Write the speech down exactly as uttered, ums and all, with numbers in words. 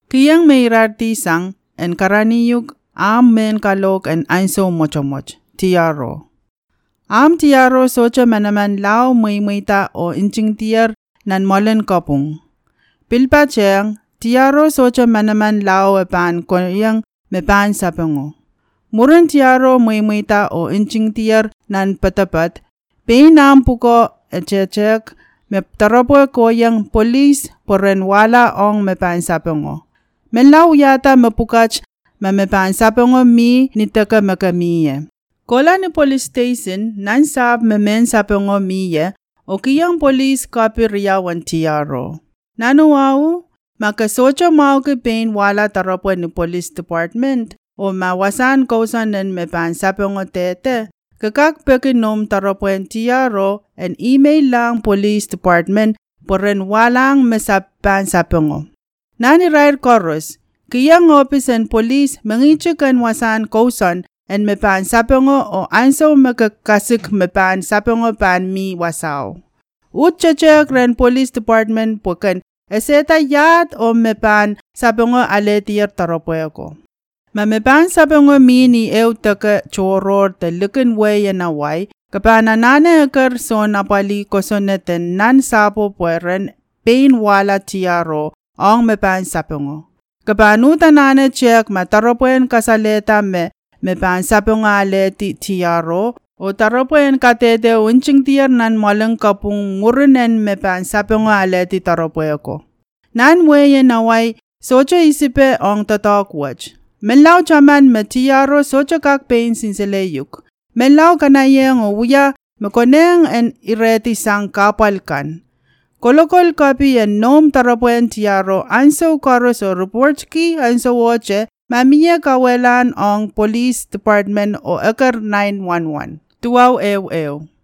Kiyang may rarti sang en karaniyug am men kalok en ainso mochomoch. Tiaro. Am tiaro socha manaman lao may mayta o inching tiar nan molen kopung. Pilpa cheng, tiaro socha manaman lao epan koyang mepan sapengo. Murun tiaro may mayta o inching tiar nan patapat, pinam puko echechek me taropo koyang polis poren wala ong mepan sapengo. Menlau yata mepukach ma mepan sapengo mi nitaka makamiye. Kola ni police station nan sab memen sapengo miye o kiyang police copy riyawan tiaro. Nano wau makasocho mau ke pain wala taropo ni police department o mawasan kausan nen mepan sapengo tete. Kakak pekinom taropoen tiaro and email lang police department poren walang mesapan sapengo. Nani rair koros, kiyang office and police mangichukan wasan kausan and mepan sapengo o anso makakasik mepan sapengo pan mi wasaw. Utchachek ren police department poken eseta yat o mepan sapengo aletier taropoeko. Mamepan sapengo mi ni eu taka choror te lukin way na way kapana nane akar son apali kosoneten nan sapo pueren pain wala tiaro ong mepan sapengo. Kapanuta nane chek mataropoen kasaleta me mepan sapengo aleti tiaro o taropoen katete unching tiar nan malang kapung murunen mepan sapengo aleti taropoeko. Nan way na way socho isipe ong tatakwach. Menlau chaman me tiaro socho kak pain sinseleyuk. Menlau kanayeng o uya mekoneng en ireti sang kapalkan. Kolokol kapi en nom tarapoen tiaro anso karos o report ki anso woche mamiya kawelan ong police department o ekar nine one one. Tuaw ew ew.